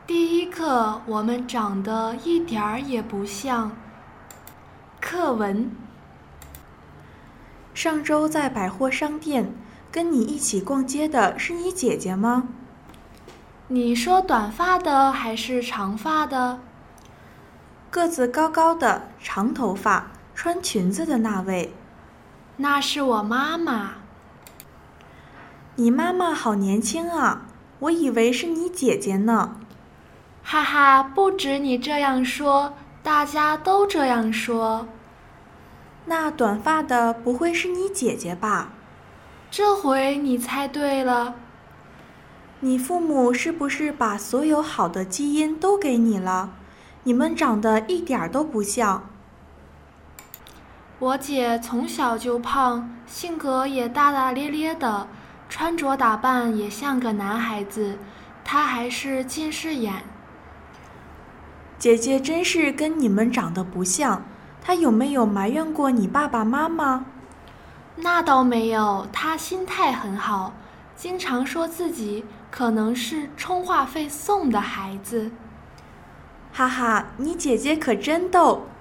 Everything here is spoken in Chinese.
第一课，我们长得一点儿也不像。课文： 上周在百货商店跟你一起逛街的是你姐姐吗？ 你说短发的还是长发的？ 个子高高的，长头发，穿裙子的那位。 那是我妈妈。 你妈妈好年轻啊，我以为是你姐姐呢。 哈哈，不止你这样说，大家都这样说。 那短发的不会是你姐姐吧？ 这回你猜对了。 你父母是不是把所有好的基因都给你了？你们长得一点儿都不像。 我姐从小就胖，性格也大大咧咧的，穿着打扮也像个男孩子，她还是近视眼。 姐姐真是跟你们长得不像，她有没有埋怨过你爸爸妈妈？ 那倒没有，她心态很好，经常说自己可能是充话费送的孩子。 哈哈，你姐姐可真逗，